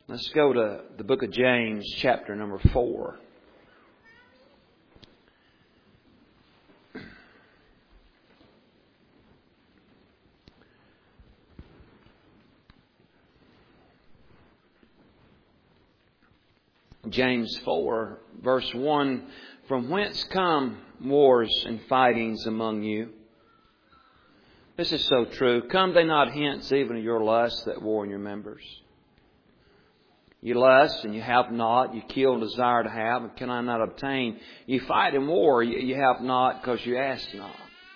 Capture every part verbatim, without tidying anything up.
Let's go to the book of James, chapter number four. James four, verse one, From whence come wars and fightings among you? This is so true. Come they not hence even of your lusts that war in your members? You lust and you have not. You kill and desire to have and cannot not obtain. You fight in war. You have not because you ask not.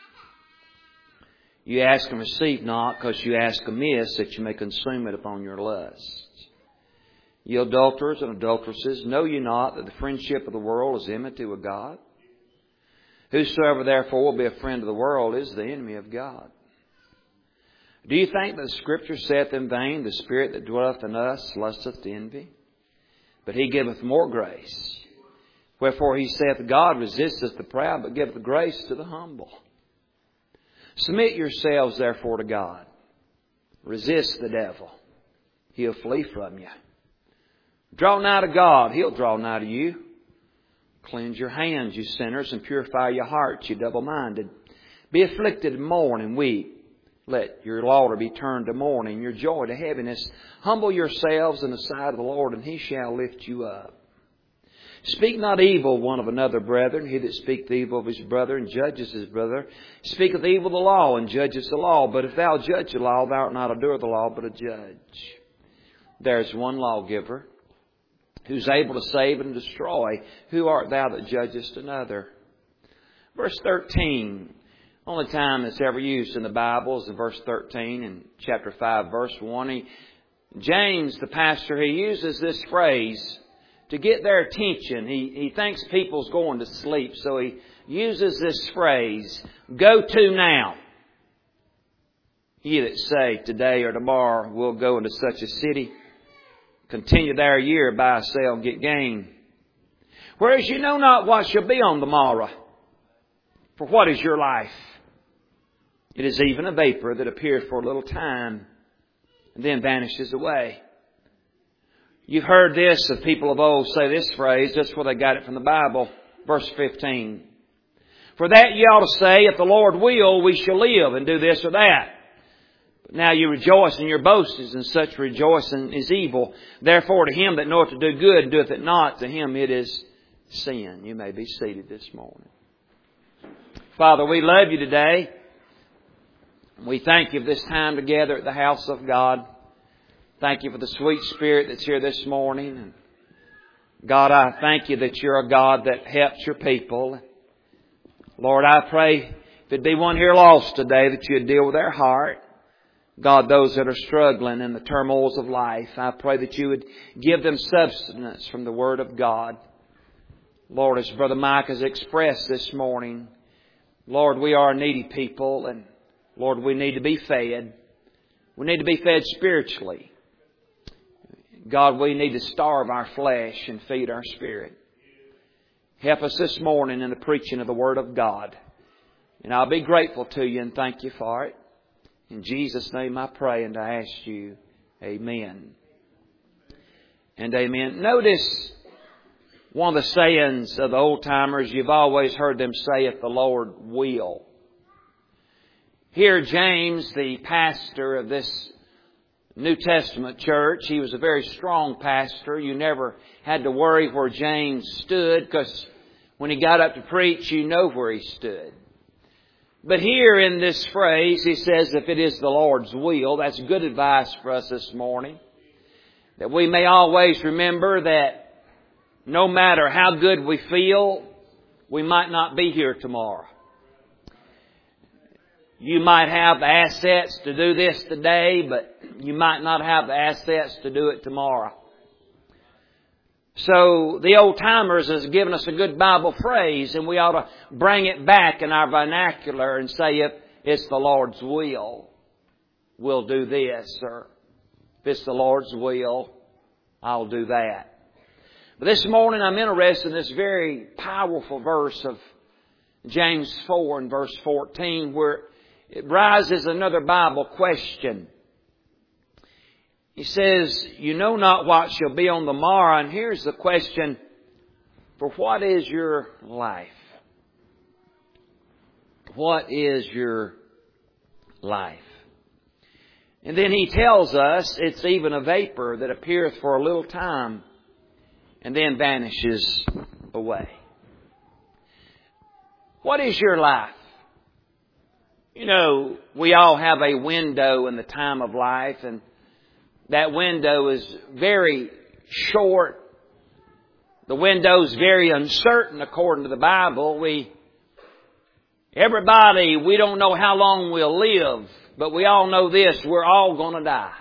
You ask and receive not because you ask amiss that you may consume it upon your lust. You adulterers and adulteresses, know you not that the friendship of the world is enmity with God? Whosoever therefore will be a friend of the world is the enemy of God. Do you think that the Scripture saith in vain, the Spirit that dwelleth in us lusteth to envy? But He giveth more grace. Wherefore He saith, God resisteth the proud, but giveth grace to the humble. Submit yourselves therefore to God. Resist the devil. He'll flee from you. Draw nigh to God. He'll draw nigh to you. Cleanse your hands, you sinners, and purify your hearts, you double-minded. Be afflicted and mourn and weep. Let your laughter be turned to mourning, your joy to heaviness. Humble yourselves in the sight of the Lord, and He shall lift you up. Speak not evil one of another, brethren. He that speaketh evil of his brother and judges his brother, speaketh evil of the law and judges the law. But if thou judge the law, thou art not a doer of the law, but a judge. There is one lawgiver, who's able to save and destroy. Who art thou that judgest another? Verse thirteen. Only time it's ever used in the Bible is in verse thirteen in chapter five, verse one. He, James, the pastor, he uses this phrase to get their attention. He, he thinks people's going to sleep, so he uses this phrase, go to now. Ye that say today or tomorrow we'll go into such a city, continue there a year, buy, sell, and get gain. Whereas you know not what shall be on the morrow. For what is your life? It is even a vapor that appears for a little time and then vanishes away. You've heard this of people of old say this phrase. That's where they got it from the Bible. Verse fifteen. For that ye ought to say, if the Lord will, we shall live and do this or that. But now you rejoice in your boastings, and such rejoicing is evil. Therefore to him that knoweth to do good and doeth it not, to him it is sin. You may be seated this morning. Father, we love you today. We thank you for this time together at the house of God. Thank you for the sweet Spirit that's here this morning. And God, I thank you that you're a God that helps your people. Lord, I pray if there'd be one here lost today, that you'd deal with their heart. God, those that are struggling in the turmoils of life, I pray that you would give them substance from the Word of God. Lord, as Brother Mike has expressed this morning, Lord, we are a needy people, and Lord, we need to be fed. We need to be fed spiritually. God, we need to starve our flesh and feed our spirit. Help us this morning in the preaching of the Word of God. And I'll be grateful to you and thank you for it. In Jesus' name I pray and I ask you, amen. And amen. Notice one of the sayings of the old timers, you've always heard them say, if the Lord will. Here James, the pastor of this New Testament church, he was a very strong pastor. You never had to worry where James stood, because when he got up to preach, you know where he stood. But here in this phrase, he says, if it is the Lord's will. That's good advice for us this morning. That we may always remember that no matter how good we feel, we might not be here tomorrow. You might have the assets to do this today, but you might not have the assets to do it tomorrow. So the old timers has given us a good Bible phrase, and we ought to bring it back in our vernacular and say, if it's the Lord's will, we'll do this, or if it's the Lord's will, I'll do that. But this morning I'm interested in this very powerful verse of James four and verse fourteen, where it rises another Bible question. He says, you know not what shall be on the morrow. And here's the question, for what is your life? What is your life? And then he tells us it's even a vapor that appeareth for a little time and then vanishes away. What is your life? You know, we all have a window in the time of life, and that window is very short. The window is very uncertain according to the Bible. We, everybody, we don't know how long we'll live, but we all know this, we're all going to die.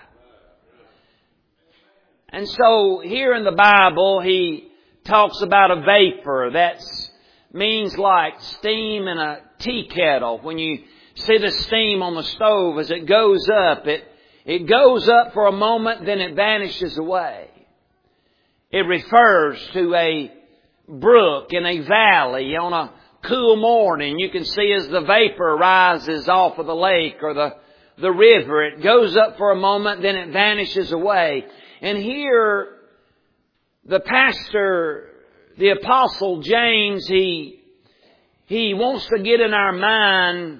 And so here in the Bible, he talks about a vapor. That means like steam in a tea kettle. When you see the steam on the stove as it goes up, it, it goes up for a moment, then it vanishes away. It refers to a brook in a valley on a cool morning. You can see as the vapor rises off of the lake or the, the river, it goes up for a moment, then it vanishes away. And here, the pastor, the Apostle James, he, he wants to get in our mind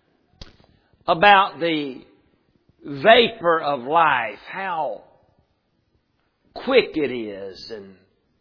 about the vapor of life, how quick it is and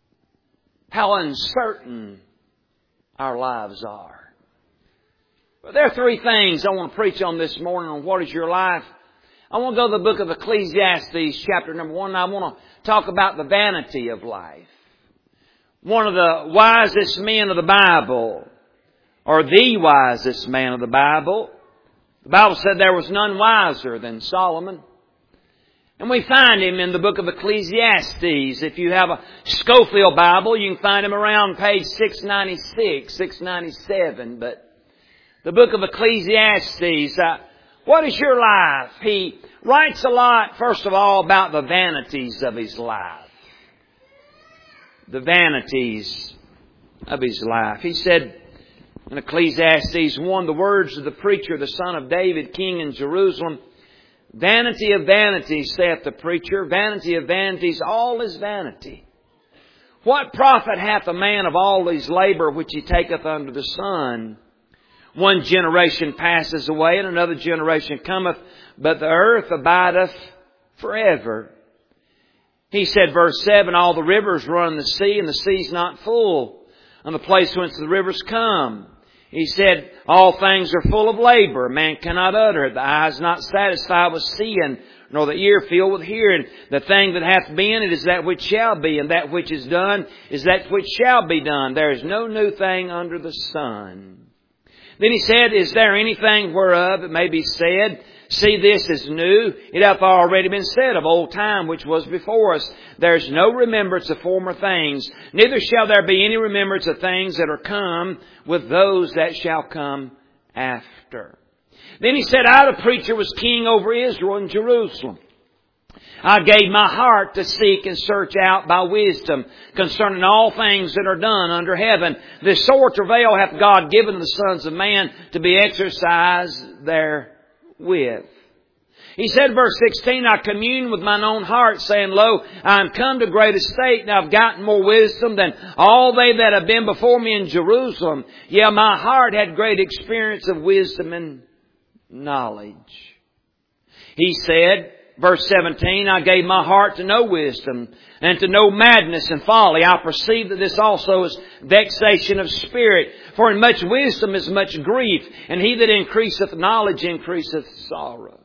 how uncertain our lives are. But there are three things I want to preach on this morning on what is your life. I want to go to the book of Ecclesiastes, chapter number one, and I want to talk about the vanity of life. One of the wisest men of the Bible, or the wisest man of the Bible, the Bible said there was none wiser than Solomon. And we find him in the book of Ecclesiastes. If you have a Scofield Bible, you can find him around page six ninety-six, six ninety-seven. But the book of Ecclesiastes, uh, what is your life? He writes a lot, first of all, about the vanities of his life. The vanities of his life. He said in Ecclesiastes one, the words of the preacher, the son of David, king in Jerusalem, vanity of vanities, saith the preacher, vanity of vanities, all is vanity. What profit hath a man of all his labour which he taketh under the sun? One generation passes away, and another generation cometh, but the earth abideth forever. He said, verse seven, all the rivers run in the sea, and the sea's not full, and the place whence the rivers come. He said, all things are full of labour. Man cannot utter it. The eye is not satisfied with seeing, nor the ear filled with hearing. The thing that hath been, it is that which shall be, and that which is done is that which shall be done. There is no new thing under the sun. Then he said, is there anything whereof it may be said, see, this is new? It hath already been said of old time, which was before us. There is no remembrance of former things, neither shall there be any remembrance of things that are come with those that shall come after. Then he said, I, the preacher, was king over Israel in Jerusalem. I gave my heart to seek and search out by wisdom concerning all things that are done under heaven. This sore travail hath God given the sons of man to be exercised therewith. He said, verse sixteen, I commune with mine own heart, saying, lo, I am come to great estate, and I have gotten more wisdom than all they that have been before me in Jerusalem. Yea, my heart had great experience of wisdom and knowledge. He said, verse seventeen, I gave my heart to know wisdom, and to know madness and folly. I perceive that this also is vexation of spirit. For in much wisdom is much grief, and he that increaseth knowledge increaseth sorrow.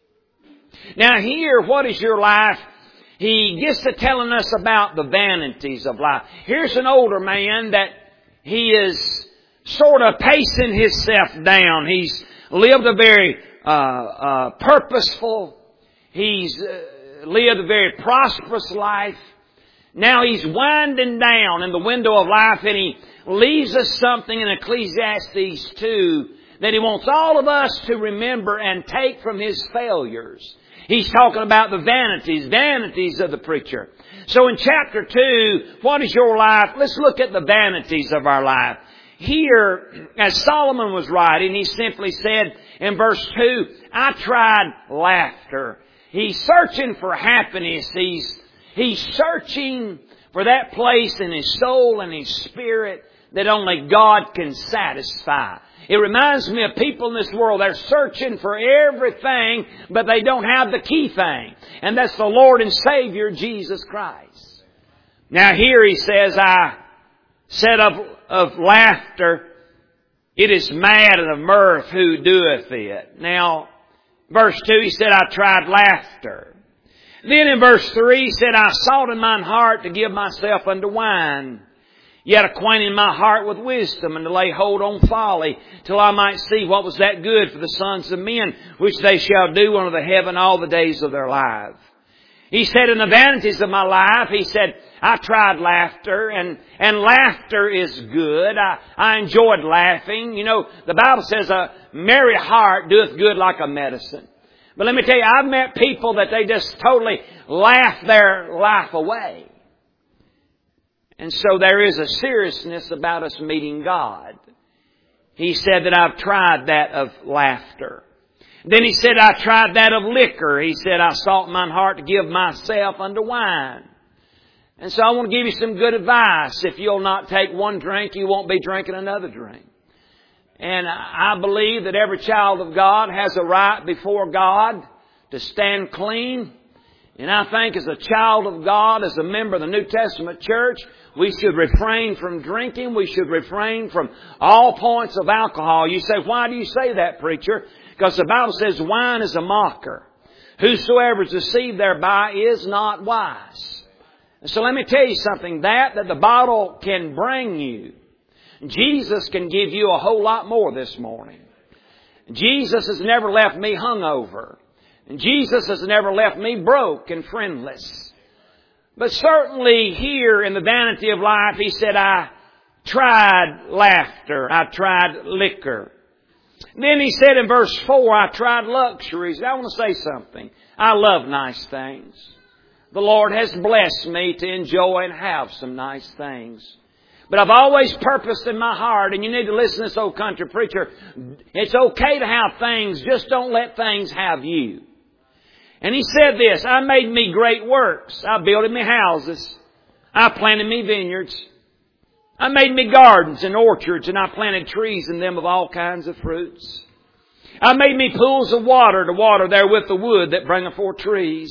Now here, what is your life? He gets to telling us about the vanities of life. Here's an older man that he is sort of pacing himself down. He's lived a very uh, uh, purposeful, he's uh, lived a very prosperous life. Now he's winding down in the window of life, and he leaves us something in Ecclesiastes two that he wants all of us to remember and take from his failures. He's talking about the vanities, vanities of the preacher. So in chapter two, what is your life? Let's look at the vanities of our life. Here, as Solomon was writing, he simply said in verse two, I tried laughter He's searching for happiness. He's, he's searching for that place in his soul and his spirit that only God can satisfy. It reminds me of people in this world. They're searching for everything, but they don't have the key thing. And that's the Lord and Savior, Jesus Christ. Now here he says, I said of, of laughter, it is mad, and of mirth, who doeth it? Now, verse two, he said, I tried laughter. Then in verse three, he said, I sought in mine heart to give myself unto wine, yet acquainting my heart with wisdom, and to lay hold on folly, till I might see what was that good for the sons of men, which they shall do unto the heaven all the days of their life. He said, in the vanities of my life, he said, I tried laughter, and, and laughter is good. I, I enjoyed laughing. You know, the Bible says a merry heart doeth good like a medicine. But let me tell you, I've met people that they just totally laugh their life away. And so there is a seriousness about us meeting God. He said that I've tried that of laughter. Then he said, I tried that of liquor. He said, I sought in mine heart to give myself unto wine. And so I want to give you some good advice. If you'll not take one drink, you won't be drinking another drink. And I believe that every child of God has a right before God to stand clean. And I think as a child of God, as a member of the New Testament church, we should refrain from drinking. We should refrain from all points of alcohol. You say, why do you say that, preacher? Because the Bible says wine is a mocker. Whosoever is deceived thereby is not wise. And so let me tell you something. That that the bottle can bring you, Jesus can give you a whole lot more this morning. Jesus has never left me hungover. And Jesus has never left me broke and friendless. But certainly here in the vanity of life, he said, I tried laughter. I tried liquor. Then he said in verse four, I tried luxuries. I want to say something. I love nice things. The Lord has blessed me to enjoy and have some nice things. But I've always purposed in my heart, and you need to listen to this old country preacher, it's okay to have things, just don't let things have you. And he said this, I made me great works. I built me houses. I planted me vineyards. I made me gardens and orchards, and I planted trees in them of all kinds of fruits. I made me pools of water to water therewith the wood that bringeth forth trees.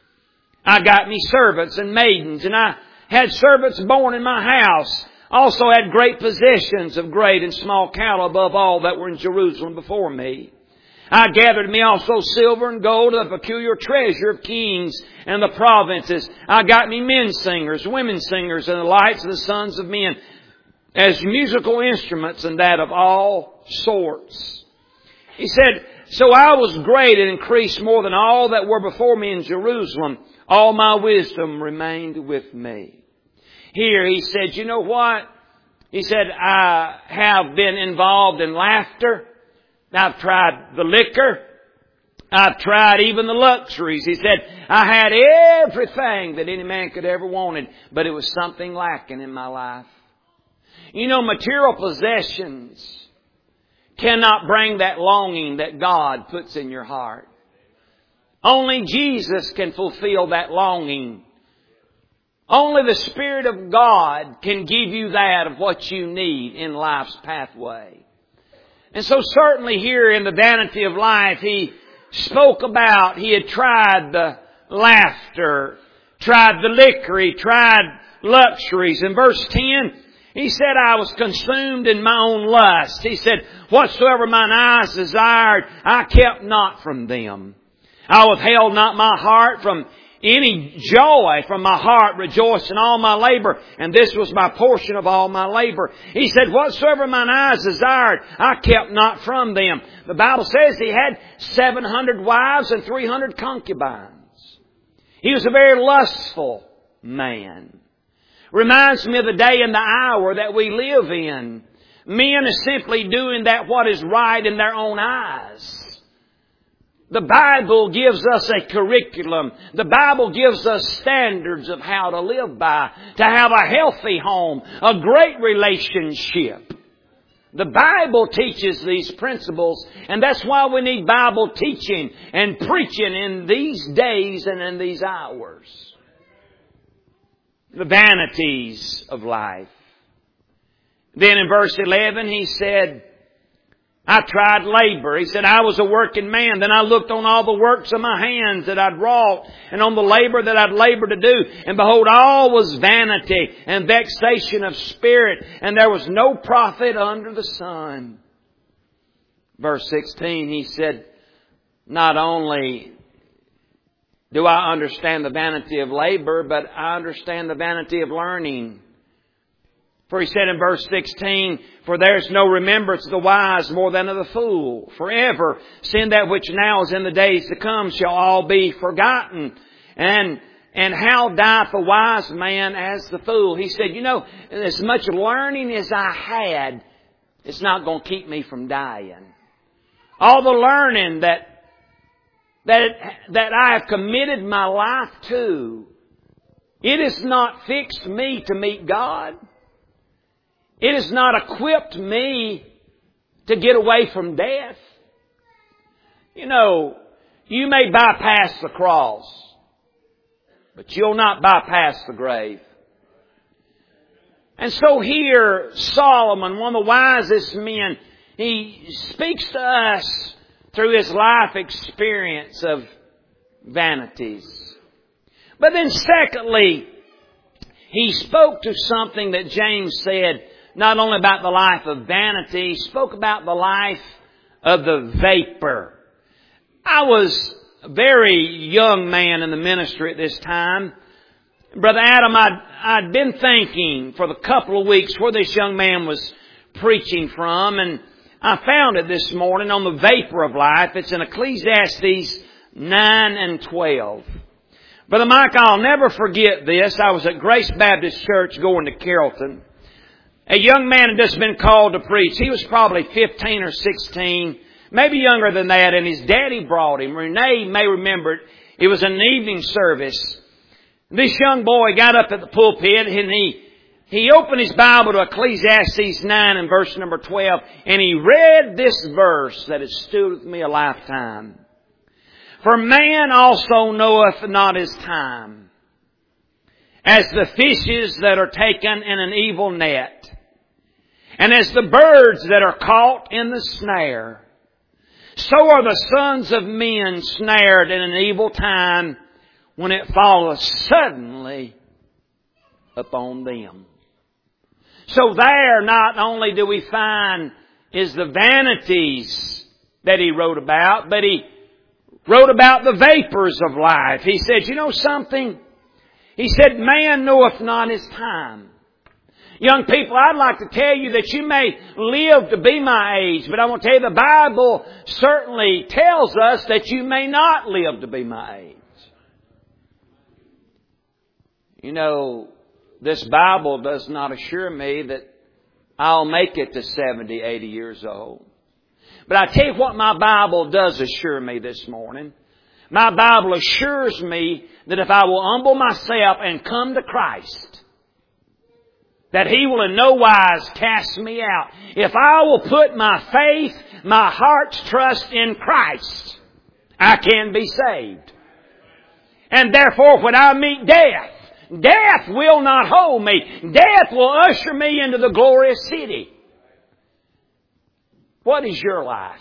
I got me servants and maidens, and I had servants born in my house. Also had great possessions of great and small cattle above all that were in Jerusalem before me. I gathered me also silver and gold, a peculiar treasure of kings and the provinces. I got me men singers, women singers, and the lights of the sons of men, as musical instruments, and that of all sorts. He said, so I was great and increased more than all that were before me in Jerusalem. All my wisdom remained with me. Here he said, you know what? He said, I have been involved in laughter. I've tried the liquor. I've tried even the luxuries. He said, I had everything that any man could ever wanted, but it was something lacking in my life. You know, material possessions cannot bring that longing that God puts in your heart. Only Jesus can fulfill that longing. Only the Spirit of God can give you that of what you need in life's pathway. And so certainly here in the vanity of life, he spoke about, he had tried the laughter, tried the liquor, he tried luxuries. In verse ten, he said, I was consumed in my own lust. He said, whatsoever mine eyes desired, I kept not from them. I withheld not my heart from any joy, from my heart rejoiced in all my labor, and this was my portion of all my labor. He said, whatsoever mine eyes desired, I kept not from them. The Bible says he had seven hundred wives and three hundred concubines. He was a very lustful man. Reminds me of the day and the hour that we live in. Men are simply doing that what is right in their own eyes. The Bible gives us a curriculum. The Bible gives us standards of how to live by, to have a healthy home, a great relationship. The Bible teaches these principles, and that's why we need Bible teaching and preaching in these days and in these hours. The vanities of life. Then in verse eleven he said, I tried labor. He said, I was a working man. Then I looked on all the works of my hands that I'd wrought and on the labor that I'd labored to do. And behold, all was vanity and vexation of spirit, and there was no profit under the sun. Verse sixteen, he said, not only do I understand the vanity of labor, but I understand the vanity of learning. For he said in verse sixteen, for there is no remembrance of the wise more than of the fool. Forever, seeing that which now is in the days to come shall all be forgotten. And, and how dieth the wise man as the fool? He said, you know, as much learning as I had, it's not going to keep me from dying. All the learning that, that, that I have committed my life to, it has not fixed me to meet God. It has not equipped me to get away from death. You know, you may bypass the cross, but you'll not bypass the grave. And so here, Solomon, one of the wisest men, he speaks to us through his life experience of vanities. But then secondly, he spoke to something that James said, not only about the life of vanity, he spoke about the life of the vapor. I was a very young man in the ministry at this time. Brother Adam, I'd, I'd been thinking for the couple of weeks where this young man was preaching from, and I found it this morning on the vapor of life. It's in Ecclesiastes nine and twelve. Brother Mike, I'll never forget this. I was at Grace Baptist Church going to Carrollton. A young man had just been called to preach. He was probably fifteen or sixteen, maybe younger than that, and his daddy brought him. Renee may remember it. It was an evening service. This young boy got up at the pulpit and he, he opened his Bible to Ecclesiastes nine and verse number twelve, and he read this verse that has stood with me a lifetime. For man also knoweth not his time, as the fishes that are taken in an evil net, and as the birds that are caught in the snare. So are the sons of men snared in an evil time, when it falleth suddenly upon them. So there not only do we find is the vanities that he wrote about, but he wrote about the vapors of life. He said, you know something? He said, man knoweth not his time. Young people, I'd like to tell you that you may live to be my age, but I want to tell you the Bible certainly tells us that you may not live to be my age. You know, this Bible does not assure me that I'll make it to seventy, eighty years old. But I tell you what my Bible does assure me this morning. My Bible assures me that if I will humble myself and come to Christ, that He will in no wise cast me out. If I will put my faith, my heart's trust in Christ, I can be saved. And therefore, when I meet death, death will not hold me. Death will usher me into the glorious city. What is your life?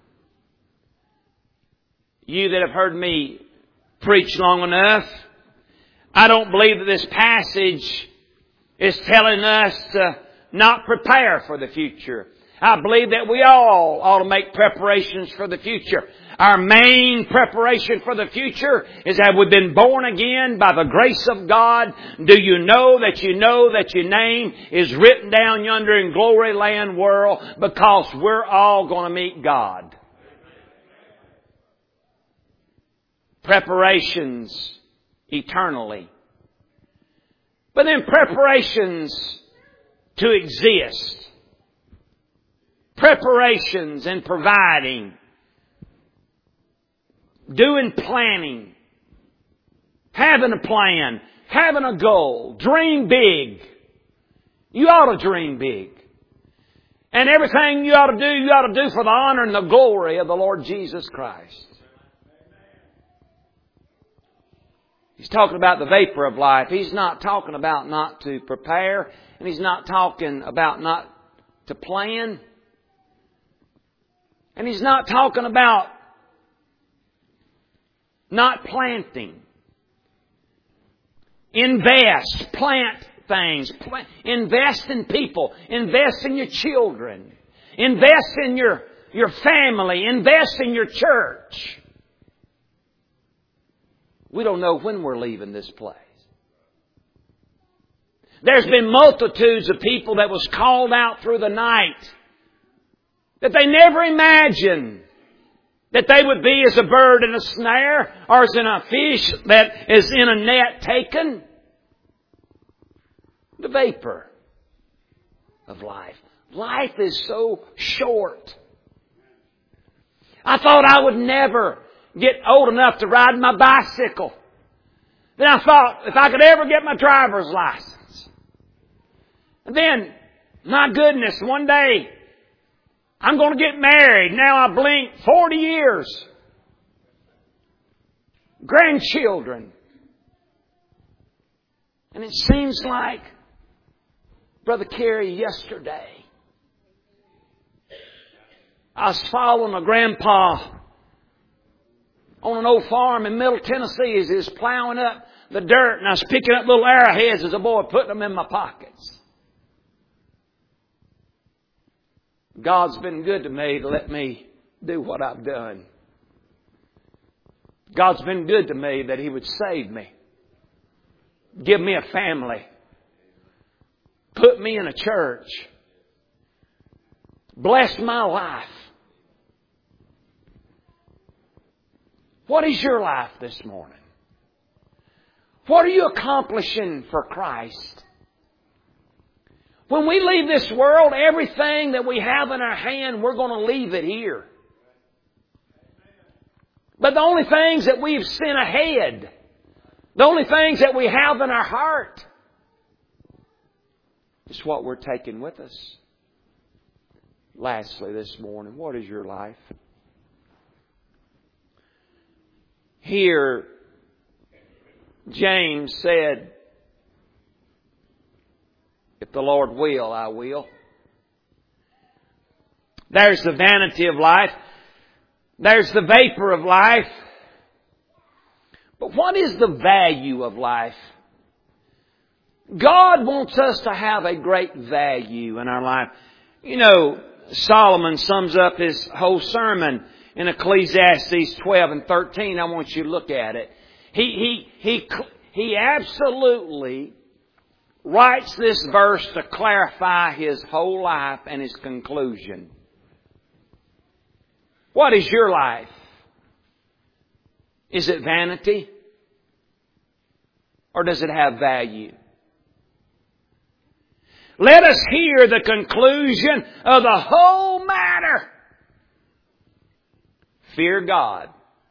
You that have heard me preach long enough, I don't believe that this passage is telling us to not prepare for the future. I believe that we all ought to make preparations for the future. Our main preparation for the future is that we've been born again by the grace of God. Do you know that you know that your name is written down yonder in glory land world, because we're all going to meet God. Preparations eternally. But then preparations to exist. Preparations in providing. Doing planning. Having a plan. Having a goal. Dream big. You ought to dream big. And everything you ought to do, you ought to do for the honor and the glory of the Lord Jesus Christ. He's talking about the vapor of life. He's not talking about not to prepare. And He's not talking about not to plan. And He's not talking about not planting. Invest. Plant things. Plant, invest in people. Invest in your children. Invest in your, your family. Invest in your church. We don't know when we're leaving this place. There's been multitudes of people that was called out through the night that they never imagined that they would be as a bird in a snare or as in a fish that is in a net taken. The vapor of life. Life is so short. I thought I would never get old enough to ride my bicycle. Then I thought if I could ever get my driver's license. And then, my goodness, one day I'm going to get married. Now I blink forty years. Grandchildren. And it seems like, Brother Carey, yesterday, I was following a grandpa on an old farm in Middle Tennessee as he was plowing up the dirt, and I was picking up little arrowheads as a boy, putting them in my pockets. God's been good to me to let me do what I've done. God's been good to me that He would save me, give me a family, put me in a church, bless my life. What is your life this morning? What are you accomplishing for Christ? When we leave this world, everything that we have in our hand, we're going to leave it here. But the only things that we've sent ahead, the only things that we have in our heart, is what we're taking with us. Lastly this morning, what is your life? Here, James said, if the Lord will, I will. There's the vanity of life. There's the vapor of life. But what is the value of life? God wants us to have a great value in our life. You know, Solomon sums up his whole sermon in Ecclesiastes twelve and thirteen. I want you to look at it. He, he, he, he absolutely writes this verse to clarify his whole life and his conclusion. What is your life? Is it vanity? Or does it have value? Let us hear the conclusion of the whole matter. Fear God.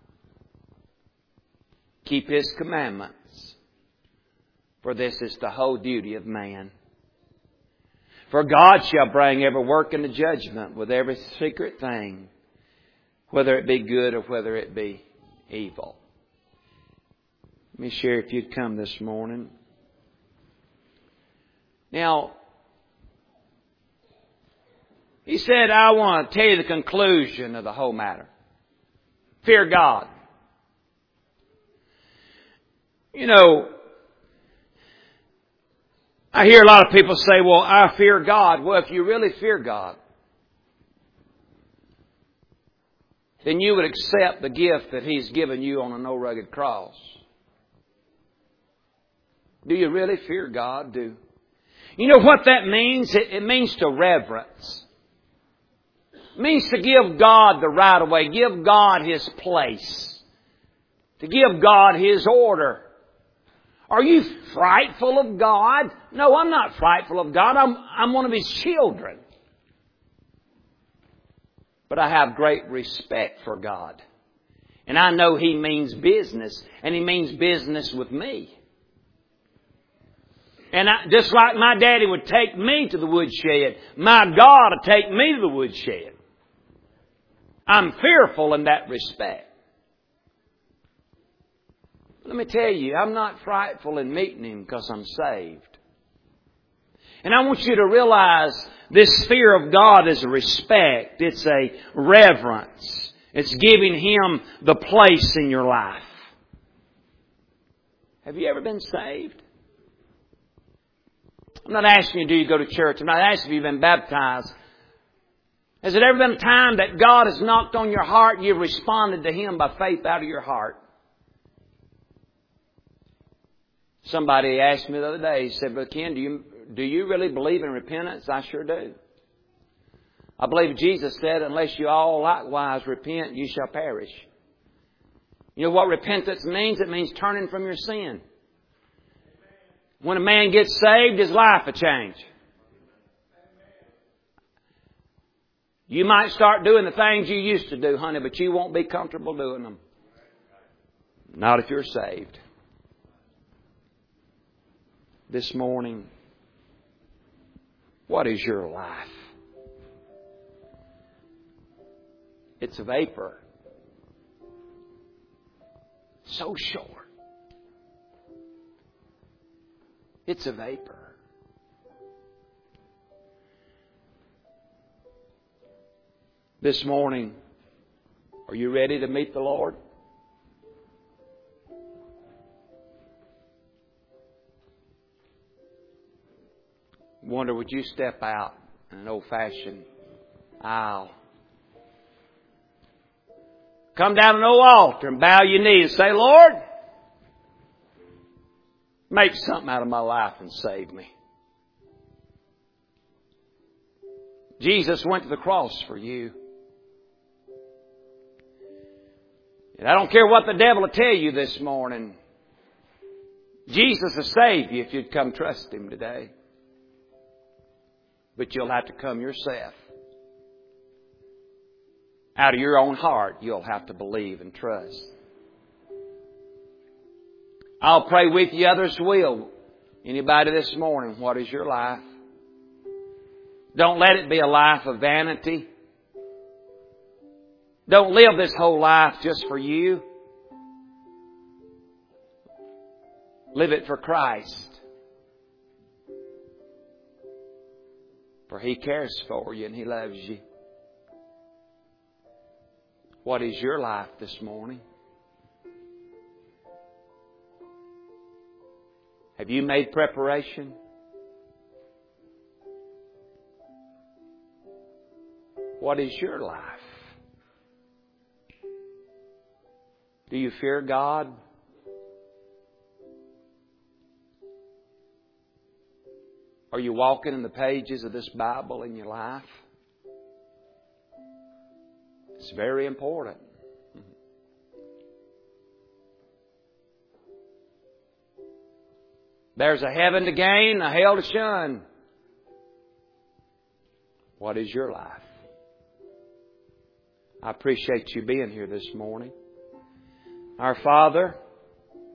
Keep His commandments. For this is the whole duty of man. For God shall bring every work into judgment with every secret thing, whether it be good or whether it be evil. Let me share if you'd come this morning. Now, he said, I want to tell you the conclusion of the whole matter. Fear God. You know, I hear a lot of people say, well, I fear God. Well, if you really fear God, then you would accept the gift that He's given you on a no-rugged cross. Do you really fear God? Do you know what that means? It, it means to reverence. It means to give God the right of way. Give God His place. To give God His order. Are you frightful of God? No, I'm not frightful of God. I'm, I'm one of His children. But I have great respect for God. And I know He means business. And He means business with me. And I, just like my daddy would take me to the woodshed, my God will take me to the woodshed. I'm fearful in that respect. Let me tell you, I'm not frightful in meeting Him because I'm saved. And I want you to realize this fear of God is a respect. It's a reverence. It's giving Him the place in your life. Have you ever been saved? I'm not asking you, do you go to church? I'm not asking if you've been baptized. Has it ever been a time that God has knocked on your heart and you've responded to Him by faith out of your heart? Somebody asked me the other day, he said, Brother Ken, do you, do you really believe in repentance? I sure do. I believe Jesus said, unless you all likewise repent, you shall perish. You know what repentance means? It means turning from your sin. When a man gets saved, his life will change. You might start doing the things you used to do, honey, but you won't be comfortable doing them. Not if you're saved. This morning, what is your life? It's a vapor. So short. It's a vapor. This morning, are you ready to meet the Lord? Wonder, would you step out in an old-fashioned aisle? Come down an old altar and bow your knees and say, Lord, make something out of my life and save me. Jesus went to the cross for you. And I don't care what the devil will tell you this morning. Jesus will save you if you'd come trust Him today. But you'll have to come yourself. Out of your own heart, you'll have to believe and trust. I'll pray with you, others will. Anybody this morning, what is your life? Don't let it be a life of vanity. Don't live this whole life just for you. Live it for Christ. For He cares for you and He loves you. What is your life this morning? Have you made preparation? What is your life? Do you fear God? Are you walking in the pages of this Bible in your life? It's very important. There's a heaven to gain, a hell to shun. What is your life? I appreciate you being here this morning. Our Father,